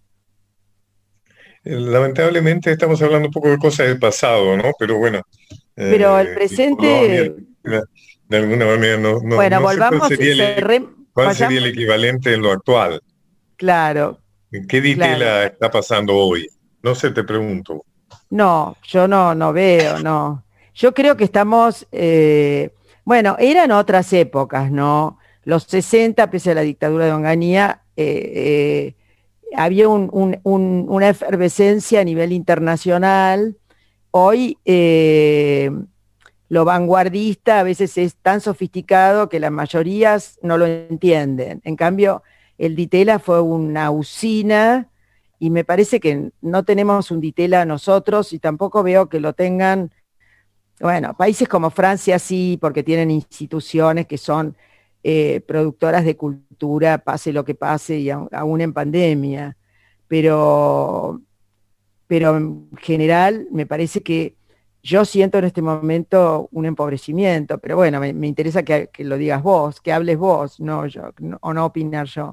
Lamentablemente estamos hablando un poco de cosas del pasado, ¿no? Pero bueno. Pero eh, el presente... Colombia, de alguna manera no, no, bueno, no volvamos, sé cuál, sería el, re, cuál sería el equivalente en lo actual. Claro. ¿Qué Di Tella claro. está pasando hoy? No sé, te pregunto. No, yo no, no veo, no. Yo creo que estamos, eh, bueno, eran otras épocas, ¿no? Los sesenta, pese a la dictadura de Onganía, eh, eh, había un, un, un, una efervescencia a nivel internacional. Hoy eh, lo vanguardista a veces es tan sofisticado que las mayorías no lo entienden. En cambio, el Di Tella fue una usina y me parece que no tenemos un Di Tella nosotros y tampoco veo que lo tengan, bueno, países como Francia sí, porque tienen instituciones que son eh, productoras de cultura, pase lo que pase y aún, aún en pandemia, pero, pero en general me parece que yo siento en este momento un empobrecimiento, pero bueno, me, me interesa que, que lo digas vos, que hables vos, no yo, no, o no opinar yo.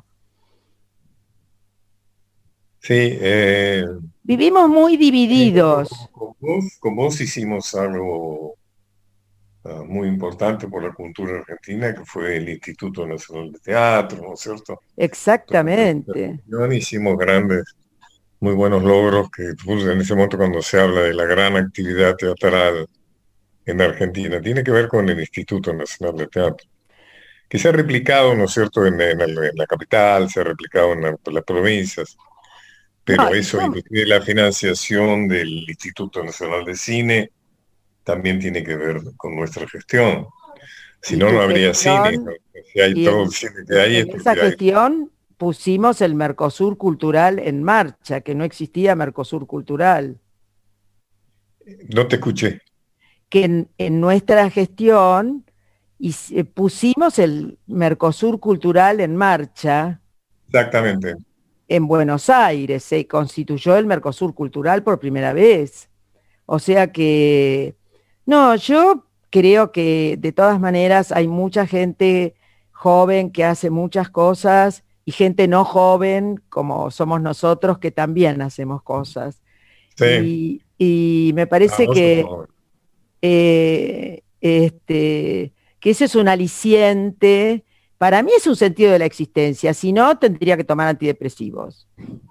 Sí, eh, vivimos muy divididos. Con, con, vos, con vos hicimos algo uh, muy importante por la cultura argentina, que fue el Instituto Nacional de Teatro, ¿no es cierto? Exactamente. Entonces, hicimos grandes, muy buenos logros, que en ese momento cuando se habla de la gran actividad teatral en Argentina, tiene que ver con el Instituto Nacional de Teatro, que se ha replicado, ¿no es cierto?, en, en, en la capital, se ha replicado en, la, en las provincias, No, pero y eso, yo- inclusive la financiación del Instituto Nacional de Cine, también tiene que ver con nuestra gestión. Si y no, tu no habría cine, ¿no? gestión, Si hay y todo el en, cine que hay es en esa porque hay. gestión pusimos el Mercosur Cultural en marcha, que no existía Mercosur Cultural. No te escuché. Que en, en nuestra gestión hic- eh, pusimos el Mercosur Cultural en marcha Exactamente. en Buenos Aires, se constituyó el Mercosur Cultural por primera vez. O sea que, no, yo creo que de todas maneras hay mucha gente joven que hace muchas cosas y gente no joven, como somos nosotros, que también hacemos cosas. Sí. Y, y me Ah, parece vos sos que joven. eh, este, que ese es un aliciente. Para mí es un sentido de la existencia, si no, tendría que tomar antidepresivos.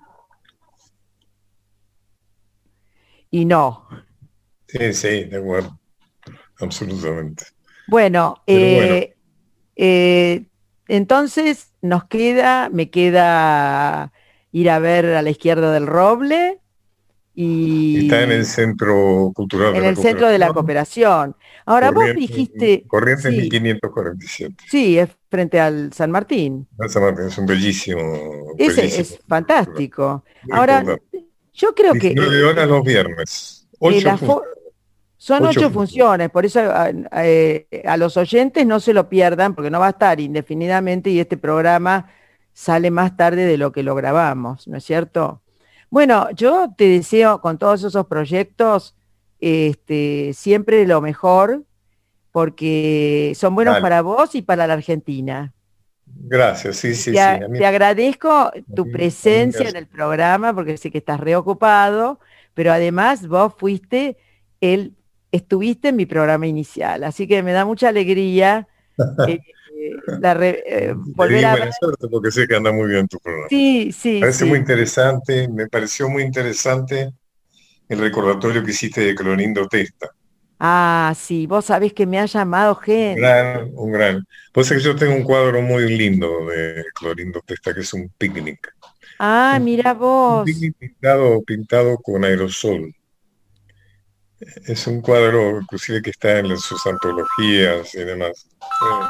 Y no. Sí, sí, de acuerdo. Absolutamente. Bueno, Pero bueno, eh, eh, entonces nos queda, me queda ir a ver a la izquierda del Roble está en el y Centro Cultural de en la el centro de la Cooperación, cooperación. Ahora vos Corrientes, dijiste, Corrientes sí, mil quinientos cuarenta y siete. sí, es frente al San Martín. San Martín es un bellísimo, Ese bellísimo es centro cultural. fantástico. Muy Ahora, importante. yo creo que diecinueve eh, horas los viernes. eh, Ocho la fo- funciones. son Ocho ocho funciones. funciones, por eso a, eh, a los oyentes no se lo pierdan, porque no va a estar indefinidamente y este programa sale más tarde de lo que lo grabamos, ¿no es cierto? Bueno, yo te deseo con todos esos proyectos este, siempre lo mejor, porque son buenos Dale. para vos y para la Argentina. Gracias, sí, Y sí, te, sí. a- A mí, te agradezco a tu mí- a mí me presencia en hace- el programa, porque sé que estás reocupado, pero además vos fuiste el, estuviste en mi programa inicial, así que me da mucha alegría eh, eh, la re- eh, Te di volver a ver. buena suerte porque sé que anda muy bien tu programa. Sí, sí, Parece muy sí. interesante, me pareció muy interesante el recordatorio que hiciste de Clorindo Testa. Ah, sí, vos sabés que me ha llamado Un gente. gran, un gran. Pues es que yo tengo un cuadro muy lindo de Clorindo Testa, que es un picnic. Ah, Un, mira un vos. picnic pintado, pintado con aerosol. Es un cuadro inclusive que está en las- sus antologías y demás. Eh,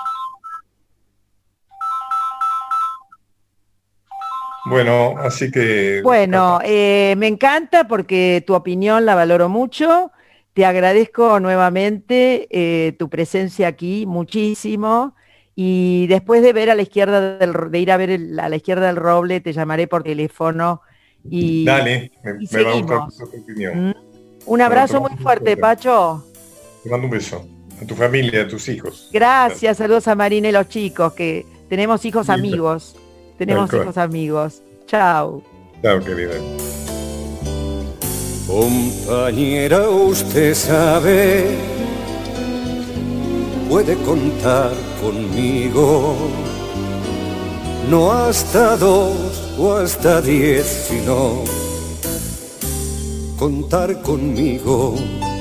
Bueno, así que Bueno, Cata, eh, me encanta porque tu opinión la valoro mucho. Te agradezco nuevamente eh, tu presencia aquí muchísimo. Y después de ver a la izquierda del, ro- de ir a ver el- a la izquierda del Roble, te llamaré por teléfono y, dale, me, y me va a gustar seguimos. mucho tu opinión. ¿Mm? Un Bueno, abrazo muy tomamos mucho fuerte, tiempo. Pacho. Te mando un beso. A tu familia, a tus hijos. Gracias, saludos a Marina y los chicos, que tenemos hijos Listo. amigos. Tal Tenemos cual. hijos amigos. Chao. Chao, querida. Compañera, usted sabe, puede contar conmigo, no hasta dos o hasta diez, sino contar conmigo.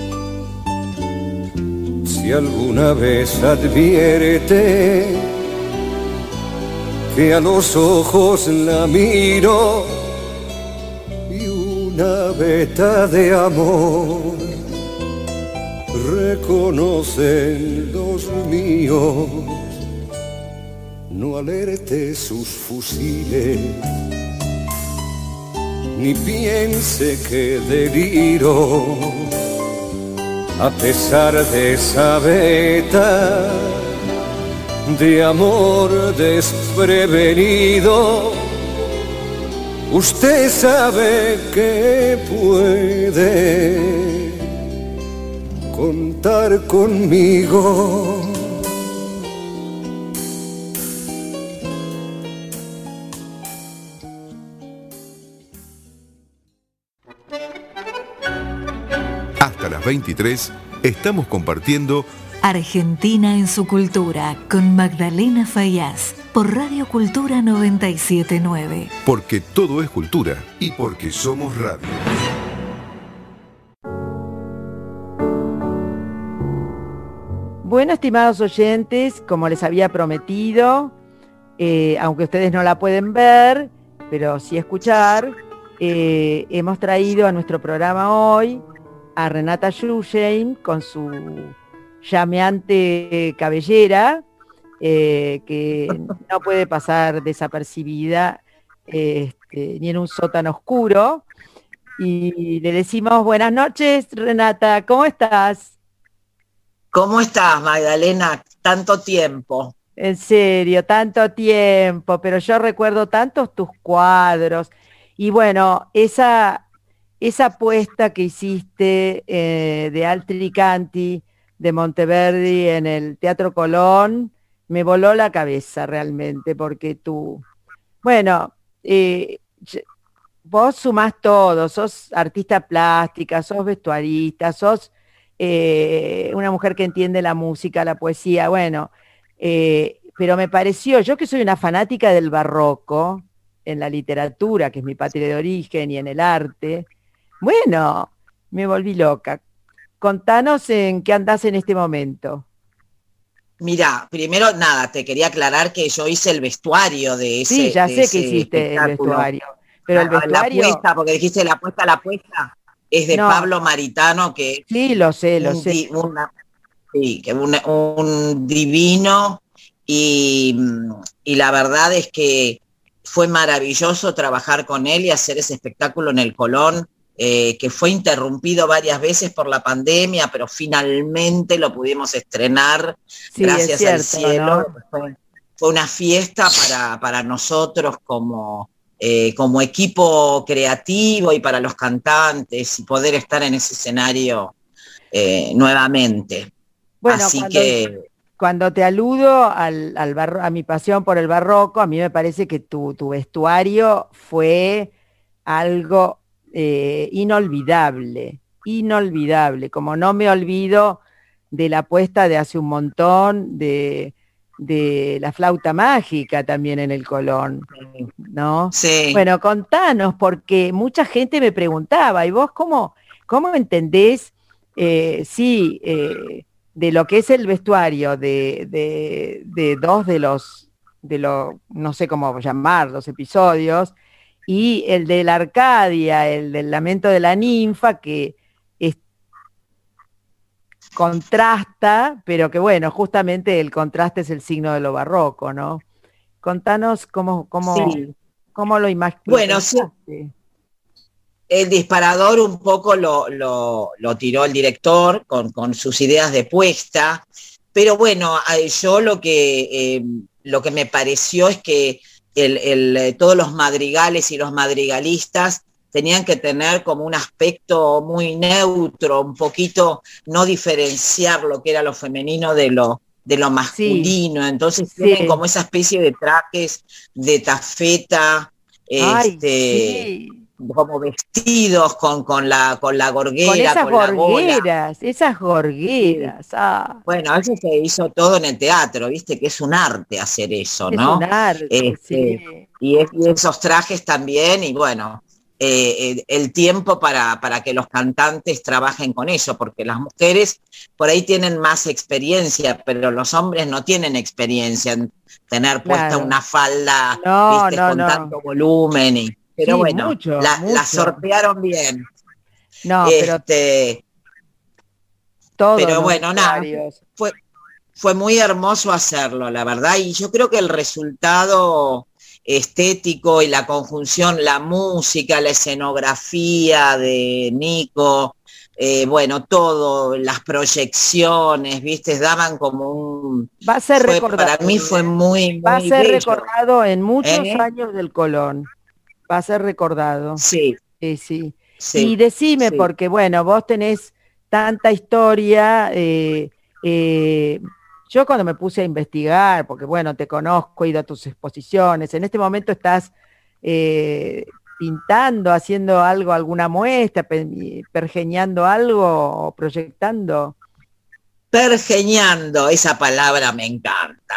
Si alguna vez advierte que a los ojos la miro y una veta de amor reconocen los míos, no alerte sus fusiles, ni piense que deliro, a pesar de esa veta de amor desprevenido. Usted sabe que puede contar conmigo. Hasta las veintitrés estamos compartiendo Argentina en su cultura con Magdalena Fayaz por Radio Cultura noventa y siete punto nueve. Porque todo es cultura y porque somos radio. Bueno, estimados oyentes, como les había prometido, eh, aunque ustedes no la pueden ver, pero sí escuchar, eh, hemos traído a nuestro programa hoy a Renata Schusheim con su llameante cabellera, eh, que no puede pasar desapercibida este, ni en un sótano oscuro. Y le decimos buenas noches, Renata, ¿cómo estás? ¿Cómo estás, Magdalena? Tanto tiempo. En serio, tanto tiempo, pero yo recuerdo tantos tus cuadros. Y bueno, esa, esa apuesta que hiciste eh, de Altri Canti, de Monteverdi en el Teatro Colón, me voló la cabeza realmente, porque tú, bueno, eh, vos sumás todo, sos artista plástica, sos vestuarista, sos eh, una mujer que entiende la música, la poesía, bueno, eh, pero me pareció, yo que soy una fanática del barroco, en la literatura, que es mi patria de origen, y en el arte, bueno, me volví loca. Contanos en qué andás en este momento. Mira, primero nada, te quería aclarar que yo hice el vestuario de ese Sí, ya de sé ese que hiciste el vestuario, pero el la, vestuario... La apuesta, porque dijiste la apuesta, la apuesta es de no, Pablo Maritano, que sí, lo sé, lo un, sé. una, sí, que un, un divino, y, y la verdad es que fue maravilloso trabajar con él y hacer ese espectáculo en el Colón, eh, que fue interrumpido varias veces por la pandemia, pero finalmente lo pudimos estrenar, Sí, gracias cierto, al cielo. ¿no? Fue, fue una fiesta para, para nosotros como, eh, como equipo creativo y para los cantantes, y poder estar en ese escenario eh, nuevamente. Bueno, Así cuando, que... cuando te aludo al, al barro, a mi pasión por el barroco, a mí me parece que tu, tu vestuario fue algo eh, inolvidable, inolvidable, como no me olvido de la apuesta de hace un montón de, de la flauta mágica también en el Colón, ¿no? Sí. Bueno, contanos, porque mucha gente me preguntaba, ¿y vos cómo, cómo entendés, eh, sí, eh, de lo que es el vestuario de, de, de dos de los, de los, no sé cómo llamar, los episodios, y el de la Arcadia, el del lamento de la ninfa, que es, contrasta, pero que bueno, justamente el contraste es el signo de lo barroco, ¿no? Contanos cómo, cómo, Sí. cómo lo imaginaste. Bueno, sí. El disparador un poco lo, lo, lo tiró el director con, con sus ideas de puesta, pero bueno, yo lo que, eh, lo que me pareció es que el, el, todos los madrigales y los madrigalistas tenían que tener como un aspecto muy neutro, un poquito no diferenciar lo que era lo femenino de lo, de lo masculino, sí, entonces sí, tienen como esa especie de trajes de tafeta, Ay, este, sí, como vestidos con, con, la, con la gorguera, con esas con gorgueras, la bola. esas gorgueras. Sí. Ah. Bueno, eso se hizo todo en el teatro, viste que es un arte hacer eso, es ¿no? Es un arte, este, sí. Y, es, y esos trajes también, y bueno, eh, el tiempo para, para que los cantantes trabajen con eso, porque las mujeres por ahí tienen más experiencia, pero los hombres no tienen experiencia en tener puesta Claro. una falda, no, viste, no, con no. tanto volumen. Y, pero sí, bueno, mucho, la, mucho. la sortearon bien. No, este, pero todos pero bueno, nada, fue, fue muy hermoso hacerlo, la verdad, y yo creo que el resultado estético y la conjunción, la música, la escenografía de Nico, eh, bueno, todo, las proyecciones, viste, daban como un... Va a ser fue, recordado. Para mí fue muy, muy Va a ser bello. recordado en muchos ¿Eh? años del Colón. Va a ser recordado. Sí. Sí, sí. sí y decime, sí. porque bueno, vos tenés tanta historia, eh, eh, yo cuando me puse a investigar, porque bueno, te conozco, he ido a tus exposiciones, en este momento estás eh, pintando, haciendo algo, alguna muestra, pergeñando algo, o proyectando. Pergeñando, esa palabra me encanta.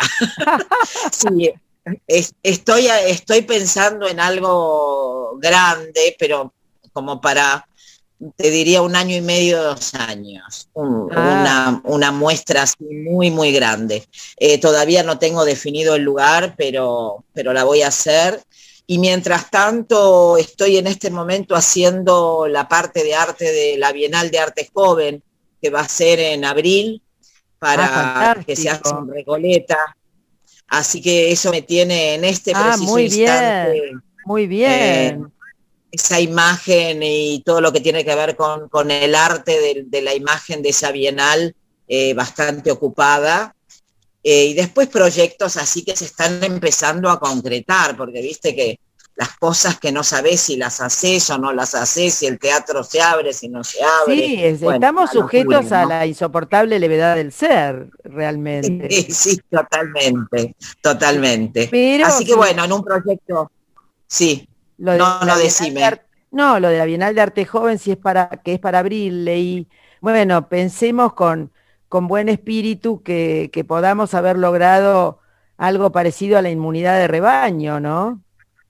Sí, es, estoy, estoy pensando en algo grande, pero como para te diría un año y medio, dos años, un, ah. una, una muestra así muy, muy grande. Eh, todavía no tengo definido el lugar, pero, pero la voy a hacer. Y mientras tanto estoy en este momento haciendo la parte de arte de la Bienal de Arte Joven, que va a ser en abril, para ah, que se haga en Recoleta. Así que eso me tiene en este ah, preciso muy instante. Bien, muy bien. Eh, esa imagen y todo lo que tiene que ver con, con el arte de, de la imagen de esa Bienal, eh, bastante ocupada. Eh, y después proyectos así que se están empezando a concretar, porque viste que las cosas que no sabés si las haces o no las haces, si el teatro se abre, si no se abre. Sí, es, bueno, estamos sujetos locura, ¿no? a la insoportable levedad del ser, realmente. Sí, sí, totalmente, totalmente. Pero, así que sí. Bueno, en un proyecto, sí. Lo de no, no decime. Arte, no, lo de la Bienal de Arte Joven, si es para, que es para abril, leí. Bueno, pensemos con, con buen espíritu que, que podamos haber logrado algo parecido a la inmunidad de rebaño, ¿no?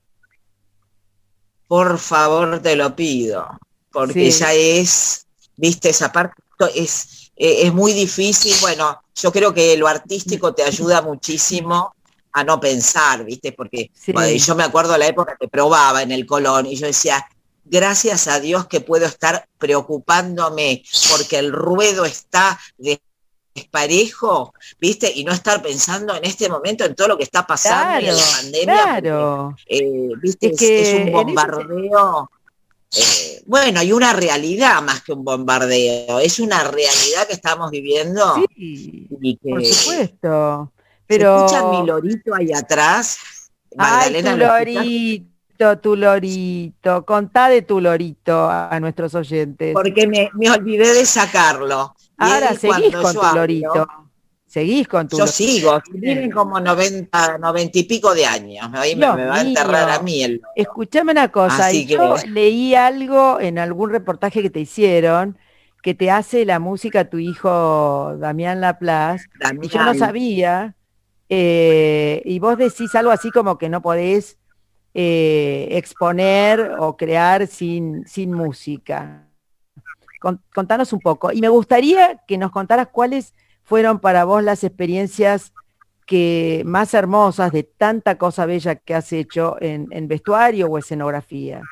Por favor, te lo pido, porque sí. Ya es, viste, esa parte es, es muy difícil. Bueno, yo creo que lo artístico te ayuda muchísimo a no pensar, ¿viste? Porque sí. Bueno, yo me acuerdo de la época que probaba en el Colón y yo decía, gracias a Dios que puedo estar preocupándome porque el ruedo está desparejo, ¿viste? Y no estar pensando en este momento en todo lo que está pasando claro, y en la pandemia. Claro. Porque, eh, ¿viste? Es, que es un bombardeo. Eh, bueno, y una realidad más que un bombardeo. Es una realidad que estamos viviendo. Sí, y que, por supuesto. Pero... ¿Se escucha mi lorito ahí atrás? Magdalena, ay, tu lorito, tu lorito. Contá de tu lorito a, a nuestros oyentes. Porque me, me olvidé de sacarlo. Y ahora seguís con tu hablo, lorito. Seguís con tu Yo lorito. sigo. Tienen como noventa, noventa y pico de años. Ahí me, me va a enterrar a mí el loro. Escuchame una cosa. Así yo que... leí algo en algún reportaje que te hicieron que te hace la música tu hijo Damián Laplace. Damián. Y yo no sabía... Eh, y vos decís algo así como que no podés eh, exponer o crear sin, sin música. Con, contanos un poco. Y me gustaría que nos contaras cuáles fueron para vos las experiencias que, más hermosas de tanta cosa bella que has hecho en, en vestuario o escenografía.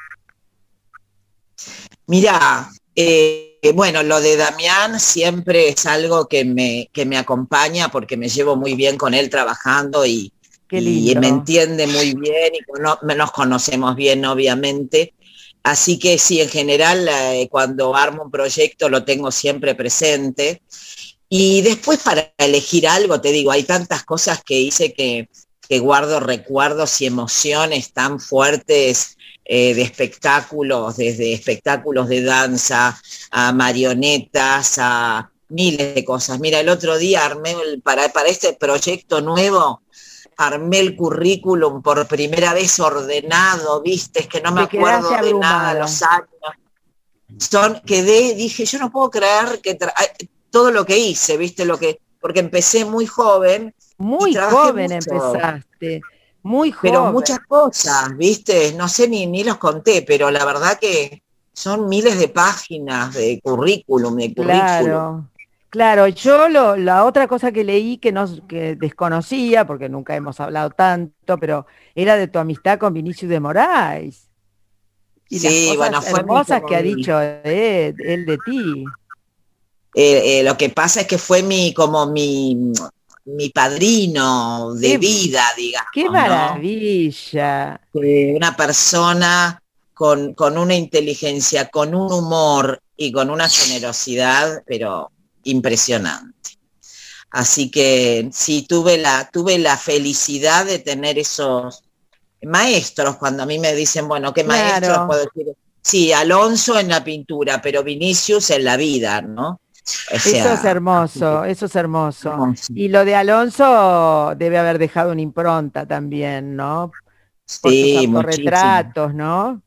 Mirá, eh, bueno, lo de Damián siempre es algo que me, que me acompaña porque me llevo muy bien con él trabajando y, y me entiende muy bien y cono nos conocemos bien, obviamente. Así que sí, en general, eh, cuando armo un proyecto lo tengo siempre presente. Y después para elegir algo, te digo, hay tantas cosas que hice que, que guardo recuerdos y emociones tan fuertes, Eh, de espectáculos, desde espectáculos de danza, a marionetas, a miles de cosas. Mira, el otro día armé, el, para, para este proyecto nuevo, armé el currículum por primera vez ordenado, viste, es que no me acuerdo de nada, los años. Son, quedé, dije, yo no puedo creer que todo lo que hice, viste, lo que, porque empecé muy joven. Muy joven mucho. Empezaste. Muy joven. Pero muchas cosas, ¿viste? No sé ni, ni los conté, pero la verdad que son miles de páginas de currículum, de currículum. Claro, claro. Yo lo, la otra cosa que leí que, no, que desconocía, porque nunca hemos hablado tanto, pero era de tu amistad con Vinicius de Moraes. Y sí, las cosas bueno, fue hermosas que ha dicho él, él de ti. Eh, eh, lo que pasa es que fue mi, como mi... mi padrino de qué, vida, digamos. ¡Qué maravilla! ¿No? Una persona con, con una inteligencia, con un humor y con una generosidad, pero impresionante. Así que sí, tuve la, tuve la felicidad de tener esos maestros, cuando a mí me dicen, bueno, ¿qué claro. maestros puedo decir? Sí, Alonso en la pintura, pero Vinicius en la vida, ¿no? O sea, eso es hermoso, eso es hermoso. hermoso. Y lo de Alonso debe haber dejado una impronta también, ¿no? Por sí, sus retratos, ¿no?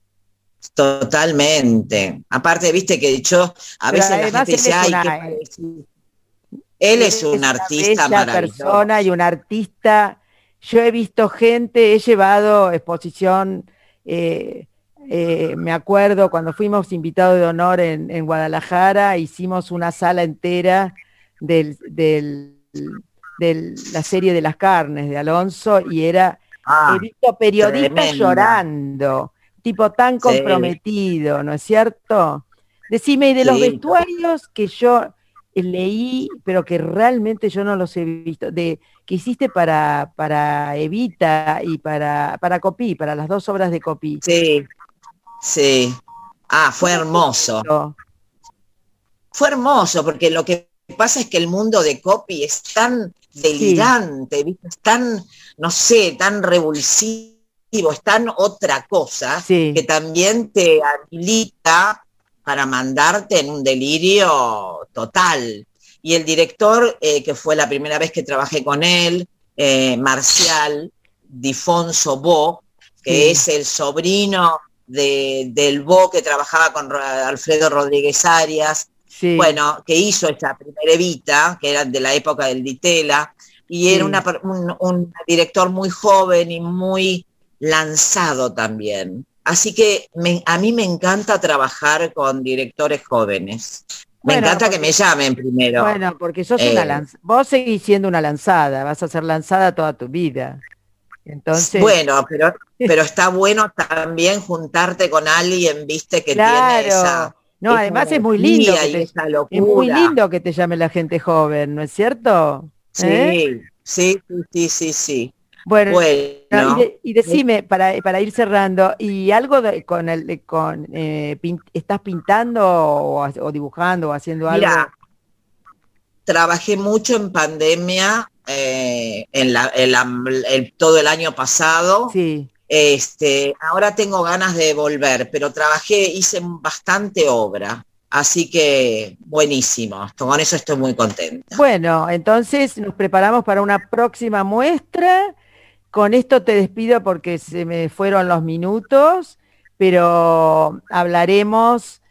Totalmente. Aparte, viste que yo, a Pero veces la gente dice, ay, qué parecido. Él es un artista maravilloso. Persona y un artista. Yo he visto gente, he llevado exposición, eh, eh, me acuerdo cuando fuimos invitados de honor en, en Guadalajara, hicimos una sala entera del, del, de la serie de las carnes de Alonso, y era, Ah, he visto periodistas tremenda. llorando, tipo tan Sí, comprometido, ¿no es cierto? Decime, y de los sí. vestuarios que yo eh, leí, pero que realmente yo no los he visto, de que hiciste para, para Evita y para, para Copí, para las dos obras de Copí. Sí, sí. Ah, fue ¿Cómo fue hermoso. eso? Fue hermoso, porque lo que pasa es que el mundo de Copy es tan delirante, ¿viste? Es tan, no sé, tan revulsivo, es tan otra cosa, Sí, que también te habilita para mandarte en un delirio total. Y el director, eh, que fue la primera vez que trabajé con él, eh, Marcial Difonso Bo, que sí, es el sobrino de, del Bo que trabajaba con Ro- Alfredo Rodríguez Arias, sí, bueno, que hizo esa primera Evita, que era de la época del Ditela, y era sí. una, per- un, un director muy joven y muy lanzado también. Así que me- a mí me encanta trabajar con directores jóvenes. Me Bueno, encanta que me porque, llamen primero. bueno, porque sos una Eh, lanzada, vos seguís siendo una lanzada, vas a ser lanzada toda tu vida. Entonces, bueno, pero, pero está bueno también juntarte con alguien, viste, que tiene esa, claro. No, esa además es muy lindo energía que y te, esa es muy locura. lindo que te llame la gente joven, ¿no es cierto? ¿Eh? Sí, sí, sí, sí, sí, sí. Bueno, y, Bueno, de- y decime, para, para ir cerrando, ¿y algo de- con el, de- con, eh, pin- estás pintando o, ha- o dibujando o haciendo mira, algo? trabajé mucho en pandemia, eh, en la, en la- el- todo el año pasado. Sí. Este, ahora tengo ganas de volver, pero trabajé, hice bastante obra, así que buenísimo. Con eso estoy muy contenta. Bueno, entonces nos preparamos para una próxima muestra. Con esto te despido porque se me fueron los minutos, pero hablaremos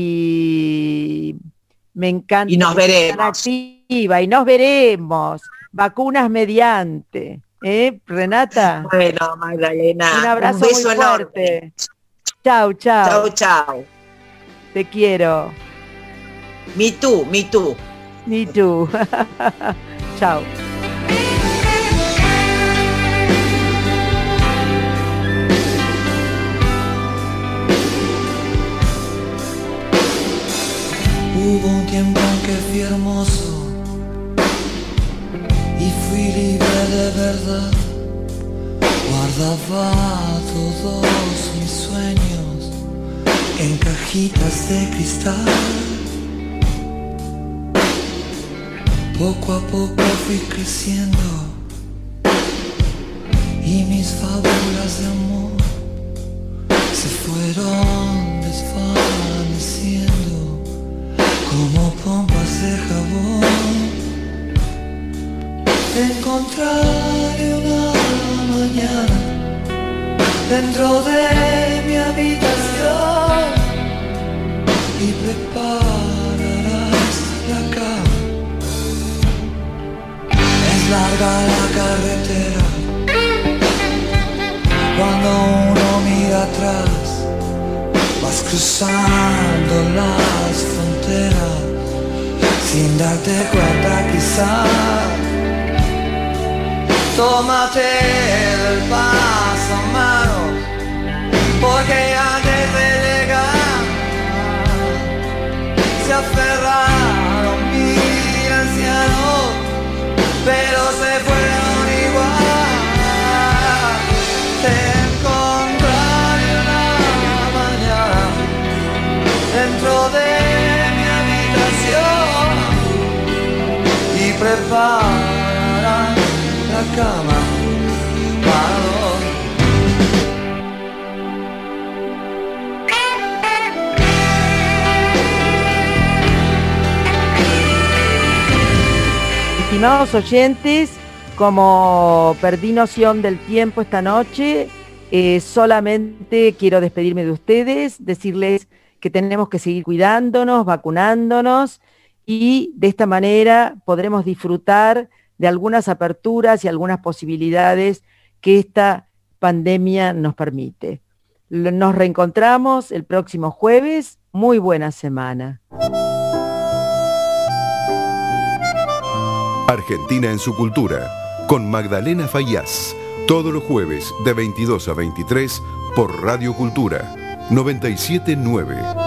y me Y encanta nos que estés tan veremos. activa y nos veremos. Vacunas mediante. ¿Eh, Renata? Bueno, Un Magdalena, un abrazo muy beso enorme. fuerte. Chau, Chau, chau. chau. Te quiero. Me too, me too. Ni tú. Chau. Hubo un tiempo en que fui hermoso y fui libre de verdad. Guardaba todos mis sueños en cajitas de cristal. Poco a poco fui creciendo y mis fábulas de amor se fueron desvaneciendo como pompas de jabón. Te encontraré una mañana dentro de mi habitación y prepararás la cama. Es larga la carretera cuando uno mira atrás. Vas cruzando las fronteras sin darte cuenta quizás. Tómate el pasamanos porque antes de llegar se aferraron mil ancianos, pero se fueron igual. Te encontraré una mañana dentro de mi habitación y prepararás la cama para dos. Estimados oyentes, como perdí noción del tiempo esta noche, eh, solamente quiero despedirme de ustedes, decirles que tenemos que seguir cuidándonos, vacunándonos, y de esta manera podremos disfrutar de algunas aperturas y algunas posibilidades que esta pandemia nos permite. Nos reencontramos el próximo jueves. Muy buena semana. Argentina en su cultura, con Magdalena Faíaz, todos los jueves de veintidós a veintitrés por Radio Cultura noventa y siete punto nueve.